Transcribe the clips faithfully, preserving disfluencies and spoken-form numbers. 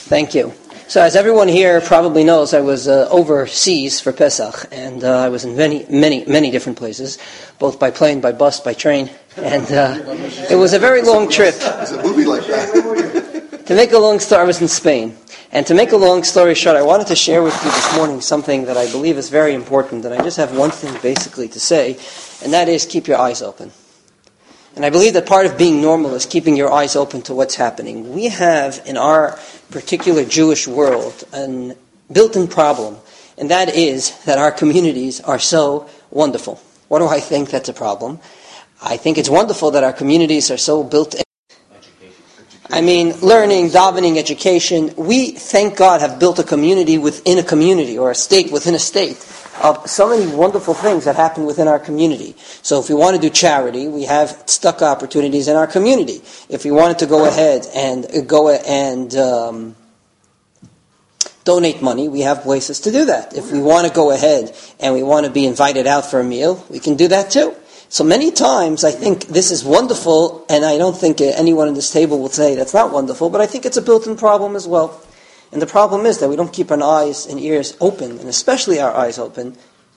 Thank you. So as everyone here probably knows, I was uh, overseas for Pesach, and uh, I was in many, many, many different places, both by plane, by bus, by train, and uh, it was a very long trip. There's a movie like that. To make a long story, I was in Spain, and to make a long story short, I wanted to share with you this morning something that I believe is very important, and I just have one thing basically to say, and that is keep your eyes open. And I believe that part of being normal is keeping your eyes open to what's happening. We have, in our particular Jewish world, a built-in problem, and that is that our communities are so wonderful. What do I think that's a problem? I think it's wonderful that our communities are so built in. I mean, learning, davening, education. We, thank God, have built a community within a community, or a state within a state, of so many wonderful things that happen within our community. So if we want to do charity, we have stuck opportunities in our community. If we wanted to go ahead and go and um, donate money, we have places to do that. If we want to go ahead and we want to be invited out for a meal, we can do that too. So many times I think this is wonderful, and I don't think anyone at this table will say that's not wonderful, but I think it's a built-in problem as well. And the problem is that we don't keep our eyes and ears open, and especially our eyes open,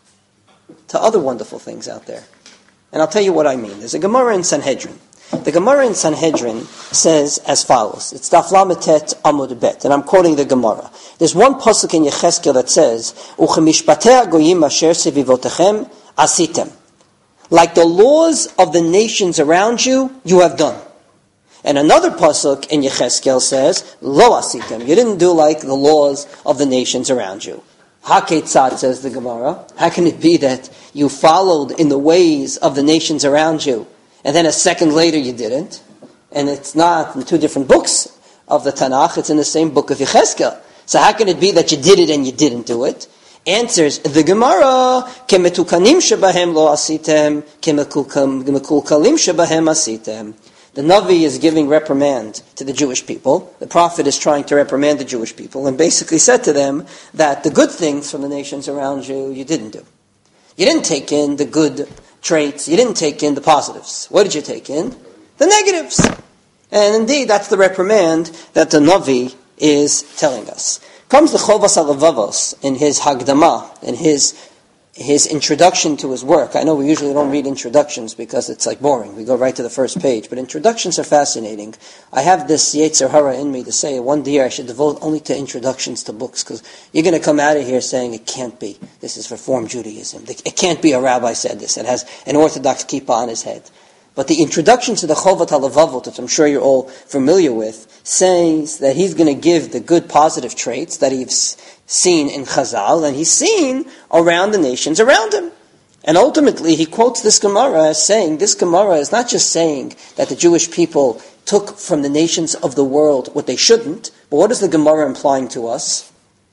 to other wonderful things out there. And I'll tell you what I mean. There's a Gemara in Sanhedrin. The Gemara in Sanhedrin says as follows. It's Daf Lametet Amud Bet, and I'm quoting the Gemara. There's one pasuk in Yecheskel that says, Uchemishpatei hagoyim asher sevivotechem asitem. Like the laws of the nations around you, you have done. And another pasuk in Yecheskel says, Lo asitem. You didn't do like the laws of the nations around you. Haketzat, says the Gemara. How can it be that you followed in the ways of the nations around you, and then a second later you didn't? And it's not in two different books of the Tanakh, it's in the same book of Yecheskel. So how can it be that you did it and you didn't do it? Answers the Gemara, Kemetukanim shebahem lo asitem, kemekulkalim shebahem asitem. The Navi is giving reprimand to the Jewish people. The prophet is trying to reprimand the Jewish people and basically said to them that the good things from the nations around you, you didn't do. You didn't take in the good traits. You didn't take in the positives. What did you take in? The negatives. And indeed, that's the reprimand that the Navi is telling us. Comes the Chovas HaLevavos in his Hagdama, in his his introduction to his work. I know we usually don't read introductions because it's like boring. We go right to the first page. But introductions are fascinating. I have this Yetzer Hara in me to say one day I should devote only to introductions to books, because you're going to come out of here saying it can't be. This is Reform Judaism. It can't be a rabbi said this. It has an Orthodox kippah on his head. But the introduction to the Chovat HaLevavot, which I'm sure you're all familiar with, says that he's going to give the good positive traits that he's seen in Chazal, and he's seen around the nations around him. And ultimately, he quotes this Gemara as saying, this Gemara is not just saying that the Jewish people took from the nations of the world what they shouldn't, but what is the Gemara implying to us?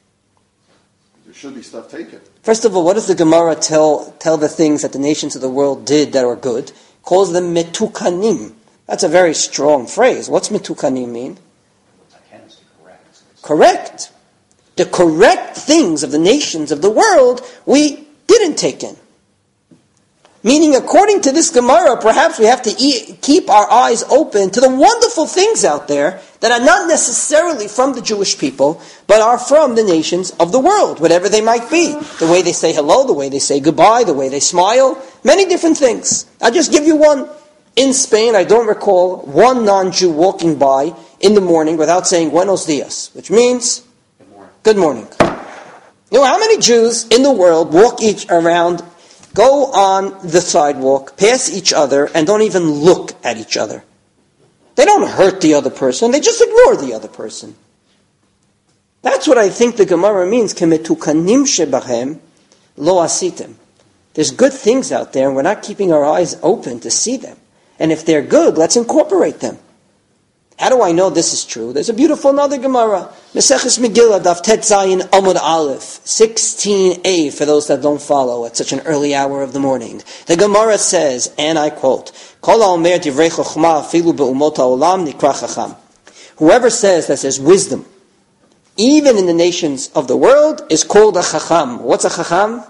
There should be stuff taken. First of all, what does the Gemara tell tell the things that the nations of the world did that are good? Calls them metukanim. That's a very strong phrase. What's metukanim mean? Correct. Correct. The correct things of the nations of the world we didn't take in. Meaning, according to this Gemara, perhaps we have to e- keep our eyes open to the wonderful things out there that are not necessarily from the Jewish people, but are from the nations of the world, whatever they might be. The way they say hello, the way they say goodbye, the way they smile, many different things. I'll just give you one. In Spain, I don't recall one non-Jew walking by in the morning without saying Buenos dias, which means good morning. Good morning. You know, how many Jews in the world walk each around, go on the sidewalk, pass each other, and don't even look at each other? They don't hurt the other person, they just ignore the other person. That's what I think the Gemara means, Kemetukanim shebahem lo asitem. There's good things out there, and we're not keeping our eyes open to see them. And if they're good, let's incorporate them. How do I know this is true? There's a beautiful another Gemara. Meseches Megillah, Daf Tet Zayin Amud Aleph, sixteen a, for those that don't follow at such an early hour of the morning. The Gemara says, and I quote, Kol ha'omer divrei chokhmah afilu be'umot ha'olam nikra chacham. Whoever says that there's wisdom, even in the nations of the world, is called a chacham. What's a chacham?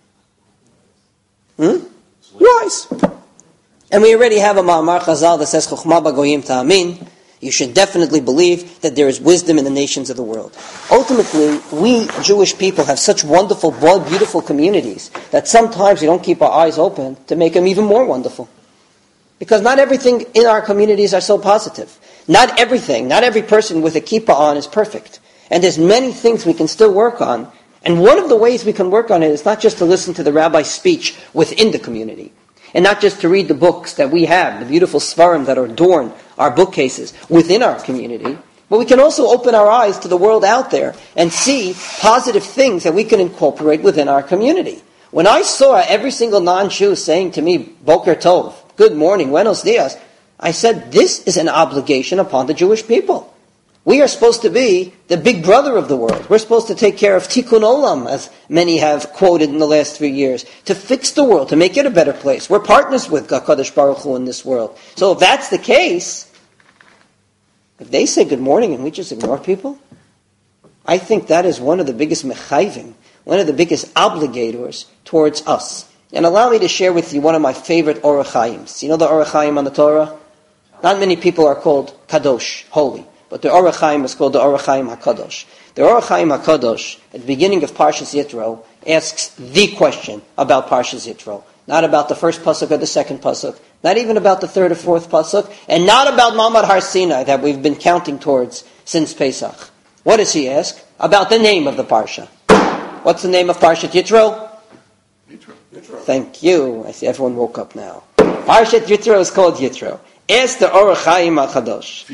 Hmm? Wise. And we already have a Ma'amar Chazal that says, Chokhmah b'goyim ta'amin. You should definitely believe that there is wisdom in the nations of the world. Ultimately, we Jewish people have such wonderful, broad, beautiful communities that sometimes we don't keep our eyes open to make them even more wonderful. Because not everything in our communities are so positive. Not everything, not every person with a kippah on is perfect. And there's many things we can still work on. And one of the ways we can work on it is not just to listen to the rabbi's speech within the community. And not just to read the books that we have, the beautiful svarim that adorn our bookcases within our community. But we can also open our eyes to the world out there and see positive things that we can incorporate within our community. When I saw every single non-Jew saying to me, Boker Tov, good morning, buenos dias, I said, this is an obligation upon the Jewish people. We are supposed to be the big brother of the world. We're supposed to take care of tikkun olam, as many have quoted in the last three years, to fix the world, to make it a better place. We're partners with HaKadosh Baruch Hu in this world. So if that's the case, if they say good morning and we just ignore people, I think that is one of the biggest mechayvim, one of the biggest obligators towards us. And allow me to share with you one of my favorite Orach Chaims. You know the Orach Chaim on the Torah? Not many people are called Kadosh, holy. But the Orach Chaim is called the Orach Chaim HaKadosh. The Orach Chaim HaKadosh, at the beginning of Parshas Yitro, asks the question about Parshas Yitro. Not about the first pasuk or the second pasuk, not even about the third or fourth pasuk, and not about Ma'amad Har Sinai that we've been counting towards since Pesach. What does he ask? About the name of the Parsha. What's the name of Parshas Yitro? Yitro. Yitro. Thank you. I see everyone woke up now. Parshas Yitro is called Yitro. Ask the Orach Chaim HaKadosh.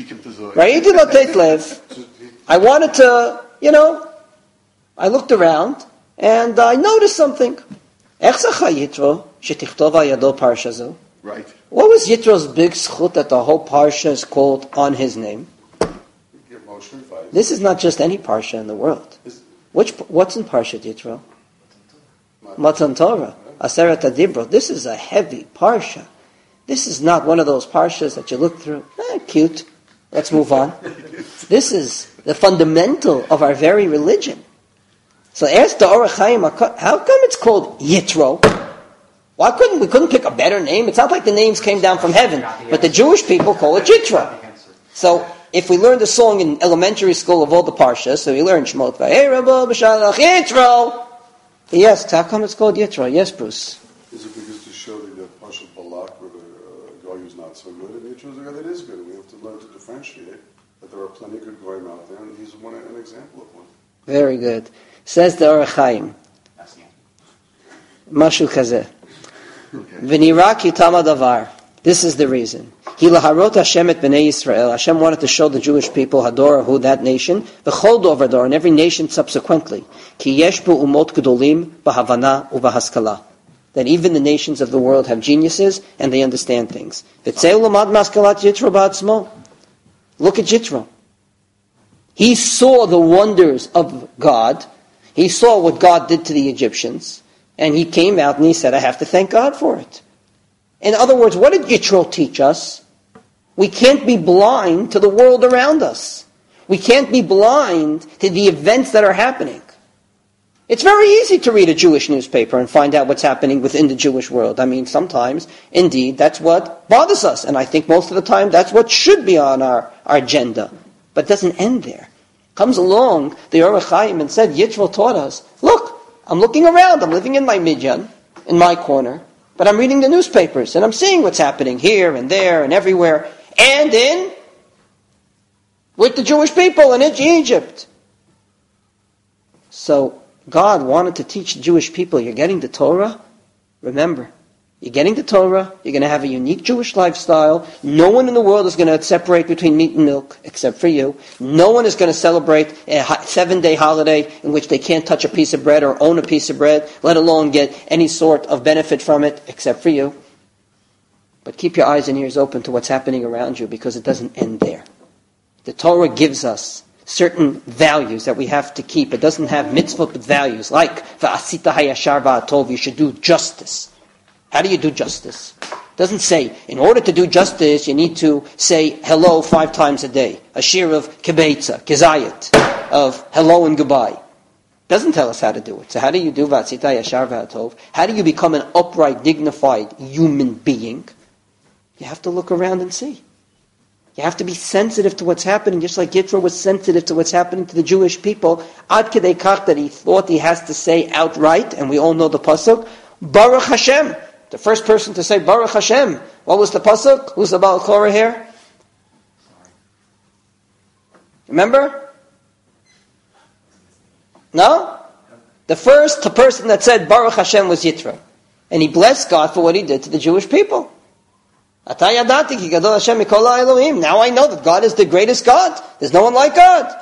I wanted to, you know, I looked around and I noticed something. Right. What was Yitro's big schut that the whole parsha is called on his name? This is not just any parsha in the world. Which what's in Parshat Yitro? Matan Torah, Aseret HaDibro. This is a heavy parsha. This is not one of those parshas that you look through. Eh, cute. Let's move on. This is the fundamental of our very religion. So ask the Orach Chaim, how come it's called Yitro? Why couldn't we couldn't pick a better name? It's not like the names came down from heaven, but the Jewish people call it Yitro. So if we learn the song in elementary school of all the parshas, so we learn Shemot Vayirabo B'Shalach Yitro. He asks, how come it's called Yitro? Yes, Bruce. Is it because to show the Parshat Balak, where the uh, guy who's not so good, and Yitro's a guy that is good, and we have to learn to differentiate that there are plenty of good goyim out there, and he's one an example of one. Very good. Says the Orach Chaim. Mashu kazeh. V'nira ki tama davar. This is the reason. Ki laharot Hashem et b'nei Yisrael. Hashem wanted to show the Jewish people, Hador, who that nation, v'chol dover dor, and every nation subsequently. Ki yesh bu umot gedolim b'havana u'b'haskala. That even the nations of the world have geniuses and they understand things. V'tzeu lamad maskalat Yitro ba'atzmo. Look at Yitro. He saw the wonders of God. He saw what God did to the Egyptians. And he came out and he said, I have to thank God for it. In other words, what did Yitro teach us? We can't be blind to the world around us. We can't be blind to the events that are happening. It's very easy to read a Jewish newspaper and find out what's happening within the Jewish world. I mean, sometimes, indeed, that's what bothers us. And I think most of the time that's what should be on our, our agenda. But it doesn't end there. Comes along the Orach Chaim and said, Yitro taught us, look, I'm looking around, I'm living in my midyan, in my corner, but I'm reading the newspapers and I'm seeing what's happening here and there and everywhere, and in, with the Jewish people in Egypt. So, God wanted to teach the Jewish people, you're getting the Torah, remember, you're getting the Torah, you're going to have a unique Jewish lifestyle. No one in the world is going to separate between meat and milk, except for you. No one is going to celebrate a seven-day holiday in which they can't touch a piece of bread or own a piece of bread, let alone get any sort of benefit from it, except for you. But keep your eyes and ears open to what's happening around you, because it doesn't end there. The Torah gives us certain values that we have to keep. It doesn't have mitzvot but values, like v'asita hayashar v'atov, you should do justice. How do you do justice? It doesn't say, in order to do justice, you need to say hello five times a day. A shir of kibetza, kizayit, of hello and goodbye. It doesn't tell us how to do it. So how do you do v'atzita yashar v'atov? How do you become an upright, dignified human being? You have to look around and see. You have to be sensitive to what's happening, just like Yitro was sensitive to what's happening to the Jewish people. Ad kedei kach that he thought he has to say outright, and we all know the pasuk, Baruch Hashem. The first person to say Baruch Hashem. What was the pasuk? Who's the Baal Korah here? Remember? No? The first person that said Baruch Hashem was Yitro. And he blessed God for what he did to the Jewish people. Now I know that God is the greatest God. There's no one like God.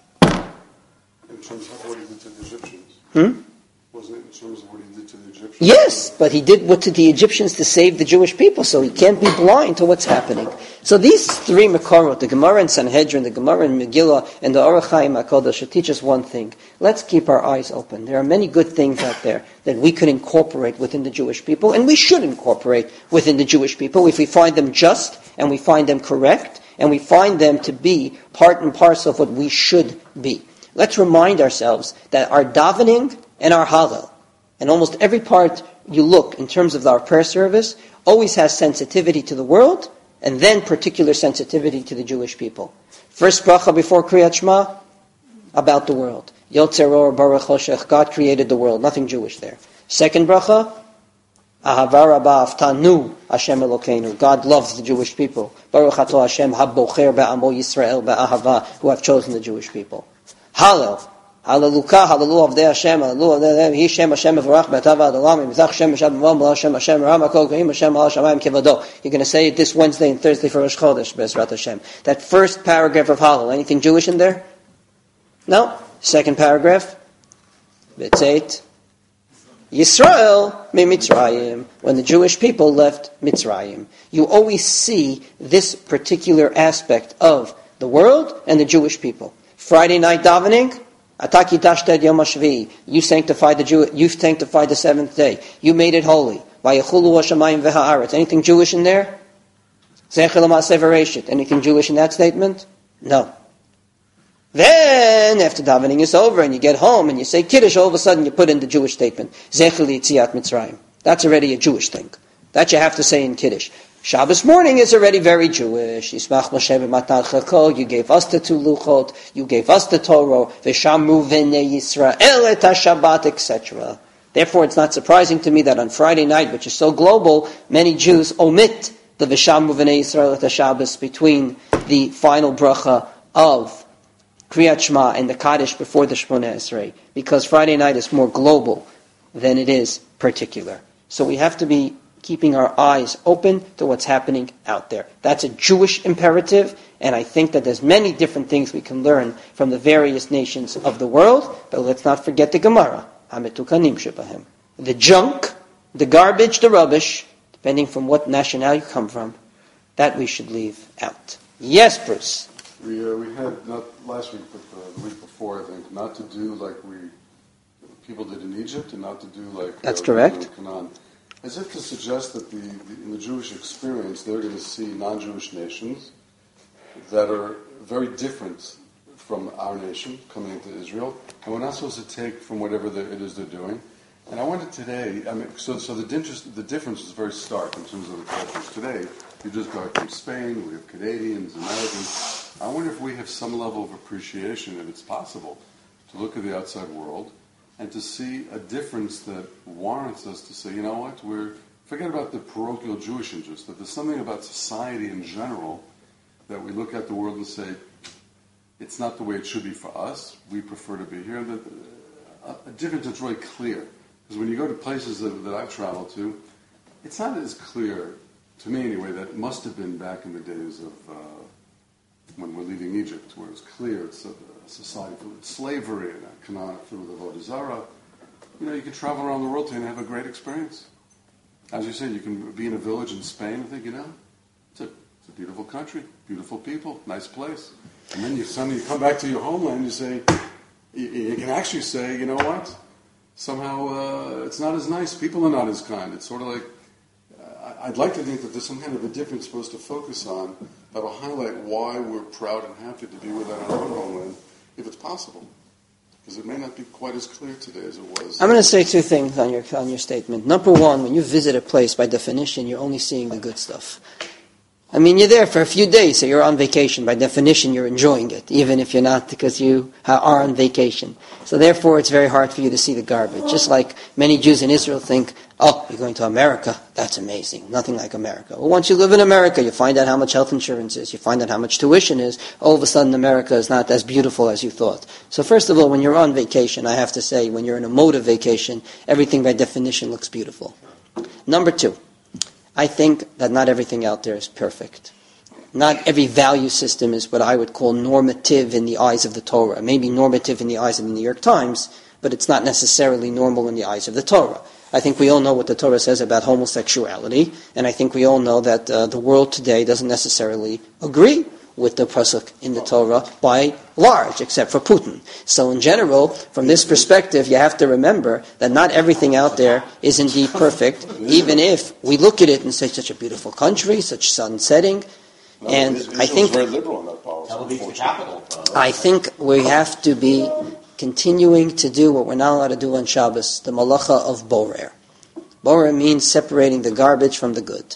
In terms of what he did to the Egyptians. Hmm? Wasn't it in terms of what he did to the Egyptians? Yes, but he did what to the Egyptians to save the Jewish people, so he can't be blind to what's happening. So these three Makorot, the Gemara and Sanhedrin, the Gemara and Megillah, and the Orach Chaim HaKodesh, should teach us one thing. Let's keep our eyes open. There are many good things out there that we could incorporate within the Jewish people, and we should incorporate within the Jewish people if we find them just, and we find them correct, and we find them to be part and parcel of what we should be. Let's remind ourselves that our davening and our Hallel, and almost every part you look in terms of our prayer service, always has sensitivity to the world, and then particular sensitivity to the Jewish people. First bracha before Kriyat Shema, about the world. Yotzer Or Baruch Hoshech, God created the world, nothing Jewish there. Second bracha, Ahava Rabbah Aftanu Hashem Elokeinu, God loves the Jewish people. Baruch Ato Hashem Habocher Be'amo Yisrael Be'ahava, who have chosen the Jewish people. Hallel, Hallelujah, Hallelujah, Avdei Hashem, Hallelujah, He Shem Hashem Mevorach Be'atava Adolam, Mizach Hashem Hashem Mevorach Hashem Hashem Ram HaKol Goyim Hashem Al Shamayim Kevado. You're going to say it this Wednesday and Thursday for Rosh Chodesh, Be'ezrat Hashem. That first paragraph of Hallel, anything Jewish in there? No. Second paragraph, B'tzeit, Yisrael miMitzrayim, when the Jewish people left Mitzrayim. You always see this particular aspect of the world and the Jewish people. Friday night davening, Ataki Dashted Yom HaShvi. You sanctified the Jew. You sanctified the seventh day. You made it holy. Vayechulu Hashamayim v'ha'aretz. Anything Jewish in there? Zechel Ma'aseh v'Reishit. Anything Jewish in that statement? No. Then, after davening is over and you get home and you say Kiddush, all of a sudden you put in the Jewish statement. Zechel Yitziat Mitzrayim. That's already a Jewish thing. That you have to say in Kiddush. Shabbos morning is already very Jewish. Yismach Moshe b'matan chakol. You gave us the two luchot. You gave us the Torah. V'shamru v'nei Yisrael et HaShabbat, et cetera. Therefore, it's not surprising to me that on Friday night, which is so global, many Jews omit the V'shamru v'nei Yisrael et HaShabbat between the final bracha of Kriyat Shema and the Kaddish before the Shmoneh Esrei, because Friday night is more global than it is particular. So we have to be keeping our eyes open to what's happening out there. That's a Jewish imperative, and I think that there's many different things we can learn from the various nations of the world, but let's not forget the Gemara, HaMetukanim Shebahem. The junk, the garbage, the rubbish, depending from what nationality you come from, that we should leave out. Yes, Bruce? We uh, we had, not last week, but uh, the week before, I think, not to do like we people did in Egypt, and not to do like That's uh, correct. in Canaan. As if to suggest that the, the, in the Jewish experience, they're going to see non-Jewish nations that are very different from our nation coming into Israel, and we're not supposed to take from whatever the, it is they're doing. And I wanted today, I mean, so so the, interest, the difference is very stark in terms of the cultures. Today, you just go from Spain, we have Canadians, Americans. I wonder if we have some level of appreciation, if it's possible, to look at the outside world and to see a difference that warrants us to say, you know what, we're forget about the parochial Jewish interest, that there's something about society in general that we look at the world and say, it's not the way it should be for us, we prefer to be here. And that, uh, a difference that's really clear. Because when you go to places that, that I've traveled to, it's not as clear, to me anyway, that it must have been back in the days of uh, when we're leaving Egypt, where it's clear it's a, a society filled with slavery and a Canaan filled with Avodah Zarah. You know, you can travel around the world today and have a great experience. As you said, you can be in a village in Spain and think, you know, it's a, it's a beautiful country, beautiful people, nice place. And then you suddenly you come back to your homeland and you say, you, you can actually say, you know what? Somehow uh, it's not as nice. People are not as kind. It's sort of like, uh, I'd like to think that there's some kind of a difference supposed to focus on that will highlight why we're proud and happy to be within our own homeland, if it's possible. Because it may not be quite as clear today as it was. I'm going to say two things on your on your statement. Number one, when you visit a place, by definition, you're only seeing the good stuff. I mean, you're there for a few days, so you're on vacation. By definition, you're enjoying it, even if you're not, because you are on vacation. So therefore, it's very hard for you to see the garbage. Just like many Jews in Israel think, oh, you're going to America? That's amazing. Nothing like America. Well, once you live in America, you find out how much health insurance is. You find out how much tuition is. All of a sudden, America is not as beautiful as you thought. So first of all, when you're on vacation, I have to say, when you're in a mode of vacation, everything by definition looks beautiful. Number two, I think that not everything out there is perfect. Not every value system is what I would call normative in the eyes of the Torah. Maybe normative in the eyes of the New York Times, but it's not necessarily normal in the eyes of the Torah. I think we all know what the Torah says about homosexuality, and I think we all know that uh, the world today doesn't necessarily agree with the pasuk in the Torah by large, except for Putin. So in general, from this perspective, you have to remember that not everything out there is indeed perfect, even if we look at it and say, such a beautiful country, such sun setting. No, and Israel's I think very liberal in that policy. Tel Aviv's the capital. Uh, I think we have to be continuing to do what we're not allowed to do on Shabbos, the malacha of borer. Borer means separating the garbage from the good.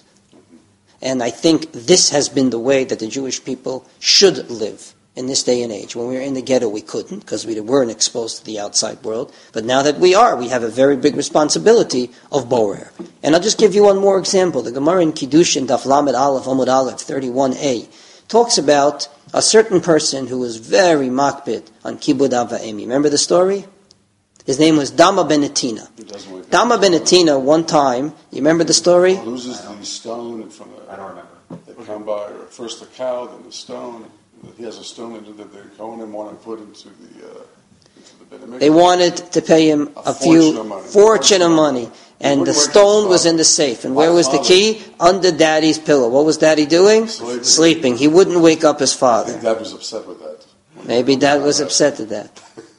And I think this has been the way that the Jewish people should live in this day and age. When we were in the ghetto, we couldn't, because we weren't exposed to the outside world. But now that we are, we have a very big responsibility of borer. And I'll just give you one more example. The Gemara in Kiddushin, Daf Lamed Aleph, Amud Aleph, thirty-one a, talks about a certain person who was very makbid on Kibud Av Va'em. Remember the story? His name was Dama ben Netina. Dama ben Netina, one time, you remember the story? He loses the stone in front of. I don't remember. They come by first the cow, then the stone. He has a stone that the Kohanim want to put into the uh, into the Beit HaMikdash. They wanted to pay him a, a few fortune of money. fortune of money, and the stone was in the safe. And where was the key? Under Daddy's pillow. What was Daddy doing? Sleeping. Sleeping. He wouldn't wake up his I father. think Dad was upset with that. Maybe Dad was upset at that.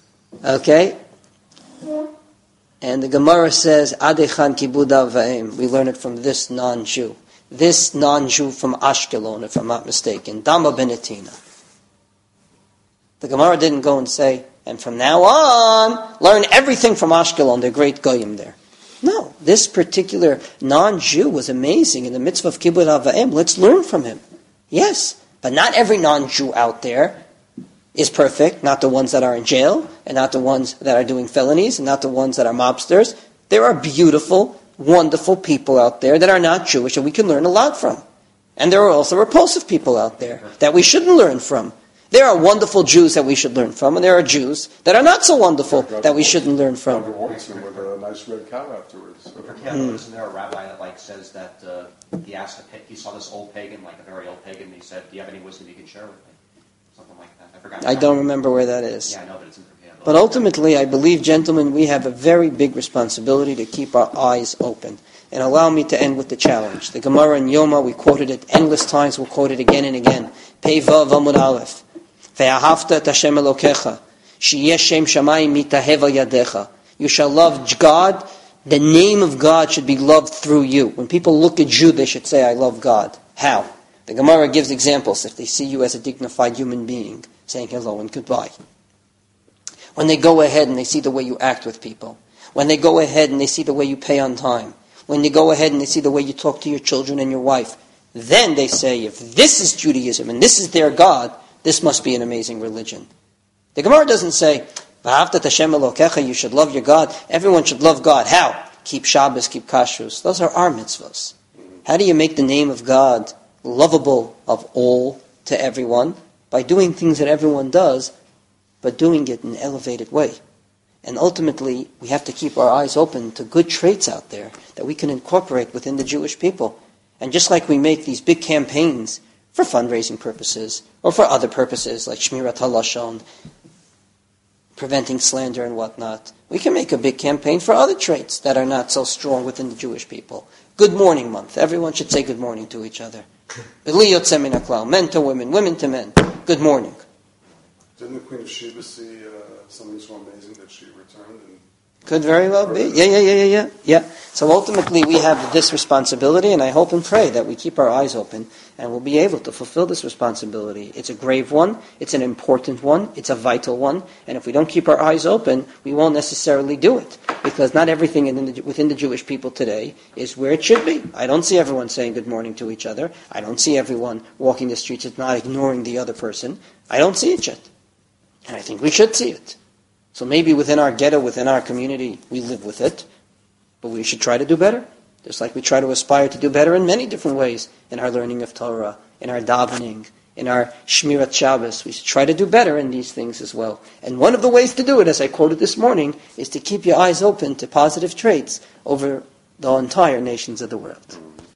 Okay. And the Gemara says, Adechan kibud av va'em. We learn it from this non-Jew. This non-Jew from Ashkelon, if I'm not mistaken. Dama ben Netina. The Gemara didn't go and say, and from now on, learn everything from Ashkelon, the great goyim there. No, this particular non-Jew was amazing in the mitzvah of kibud av va'em. Let's learn from him. Yes, but not every non-Jew out there is perfect, not the ones that are in jail, and not the ones that are doing felonies, and not the ones that are mobsters. There are beautiful, wonderful people out there that are not Jewish, and we can learn a lot from. And there are also repulsive people out there that we shouldn't learn from. There are wonderful Jews that we should learn from, and there are Jews that are not so wonderful that we shouldn't learn from. With a nice red cow afterwards. Yeah, mm. Isn't there a rabbi that like says that uh, he asked, a, he saw this old pagan, like a very old pagan, and he said, "Do you have any wisdom you can share with me?" Something like that. I forgot. I don't remember where that is. Yeah, I know, but it's in Perkei. But ultimately, I believe, gentlemen, we have a very big responsibility to keep our eyes open. And allow me to end with the challenge. The Gemara in Yoma, we quoted it endless times, we'll quote it again and again. Pei Vav Amud Aleph. Ve'ahavta et Hashem Elokecha. Sheyeh Shem Shamayim mitahev al yadecha. You shall love God. The name of God should be loved through you. When people look at you, they should say, I love God. How? The Gemara gives examples. If they see you as a dignified human being, saying hello and goodbye. When they go ahead and they see the way you act with people. When they go ahead and they see the way you pay on time. When they go ahead and they see the way you talk to your children and your wife. Then they say, if this is Judaism and this is their God, this must be an amazing religion. The Gemara doesn't say, V'ahavta Hashem Elokecha, you should love your God. Everyone should love God. How? Keep Shabbos, keep Kashrus. Those are our mitzvahs. How do you make the name of God lovable of all to everyone? By doing things that everyone does, but doing it in an elevated way. And ultimately, we have to keep our eyes open to good traits out there that we can incorporate within the Jewish people. And just like we make these big campaigns for fundraising purposes, or for other purposes like Shmirat HaLashon, preventing slander and whatnot, we can make a big campaign for other traits that are not so strong within the Jewish people. Good morning month. Everyone should say good morning to each other. Men to women, women to men. Good morning. Didn't the Queen of Sheba see uh, something so amazing that she returned and Could very well be. Yeah, yeah, yeah, yeah, yeah. Yeah. So ultimately we have this responsibility, and I hope and pray that we keep our eyes open and we'll be able to fulfill this responsibility. It's a grave one, it's an important one, it's a vital one, and if we don't keep our eyes open, we won't necessarily do it. Because not everything in the, within the Jewish people today is where it should be. I don't see everyone saying good morning to each other. I don't see everyone walking the streets and not ignoring the other person. I don't see it yet. And I think we should see it. So maybe within our ghetto, within our community, we live with it. But we should try to do better. Just like we try to aspire to do better in many different ways. In our learning of Torah, in our davening, in our Shmirat Shabbos. We should try to do better in these things as well. And one of the ways to do it, as I quoted this morning, is to keep your eyes open to positive traits over the entire nations of the world.